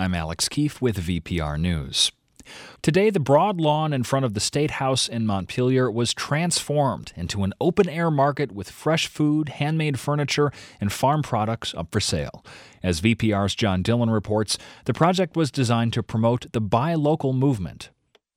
I'm Alex Keefe with VPR News. Today, the broad lawn in front of the State House in Montpelier was transformed into an open-air market with fresh food, handmade furniture, and farm products up for sale. As VPR's John Dillon reports, the project was designed to promote the Buy Local movement.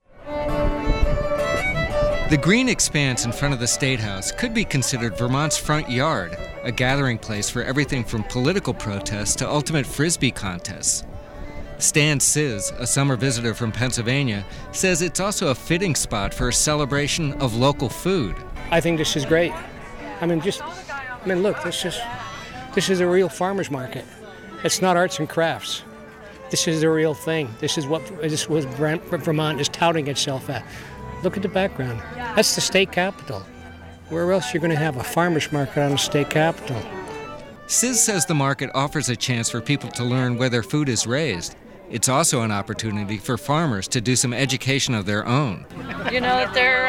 The green expanse in front of the State House could be considered Vermont's front yard, a gathering place for everything from political protests to ultimate Frisbee contests. Stan Sis, a summer visitor from Pennsylvania, says it's also a fitting spot for a celebration of local food. I think this is great. Look, this is a real farmer's market. It's not arts and crafts. This is the real thing. This is what Vermont is touting itself at. Look at the background. That's the state capitol. Where else are you going to have a farmer's market on the state capitol? Sis says the market offers a chance for people to learn where their food is raised. It's also an opportunity for farmers to do some education of their own. You know,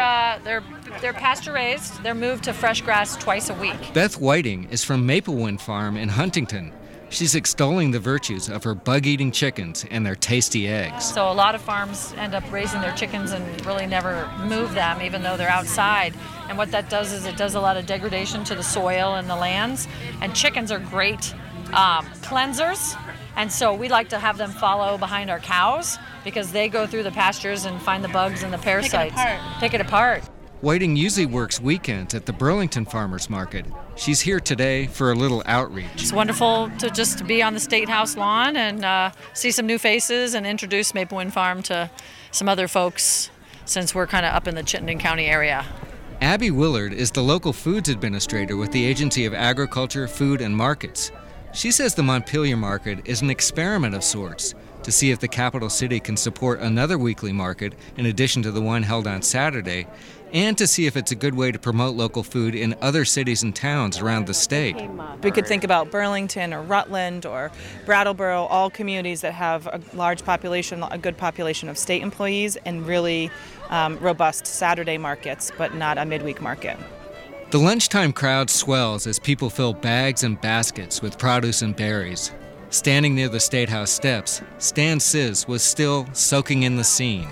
they're pasture-raised. They're moved to fresh grass twice a week. Beth Whiting is from Maplewind Farm in Huntington. She's extolling the virtues of her bug-eating chickens and their tasty eggs. So a lot of farms end up raising their chickens and really never move them, even though they're outside. And what that does is it does a lot of degradation to the soil and the lands. And chickens are great cleansers. And so we like to have them follow behind our cows because they go through the pastures and find the bugs and the parasites. Pick it apart. Whiting usually works weekends at the Burlington Farmers Market. She's here today for a little outreach. It's wonderful to just be on the State House lawn and see some new faces and introduce Maplewind Farm to some other folks since we're kind of up in the Chittenden County area. Abby Willard is the local foods administrator with the Agency of Agriculture, Food, and Markets. She says the Montpelier Market is an experiment of sorts to see if the capital city can support another weekly market in addition to the one held on Saturday, and to see if it's a good way to promote local food in other cities and towns around the state. We could think about Burlington or Rutland or Brattleboro, all communities that have a large population, a good population of state employees, and really robust Saturday markets, but not a midweek market. The lunchtime crowd swells as people fill bags and baskets with produce and berries. Standing near the State House steps, Stan Sis was still soaking in the scene.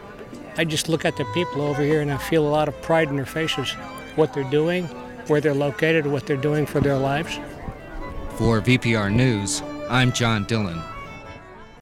I just look at the people over here and I feel a lot of pride in their faces, what they're doing, where they're located, what they're doing for their lives. For VPR News, I'm John Dillon.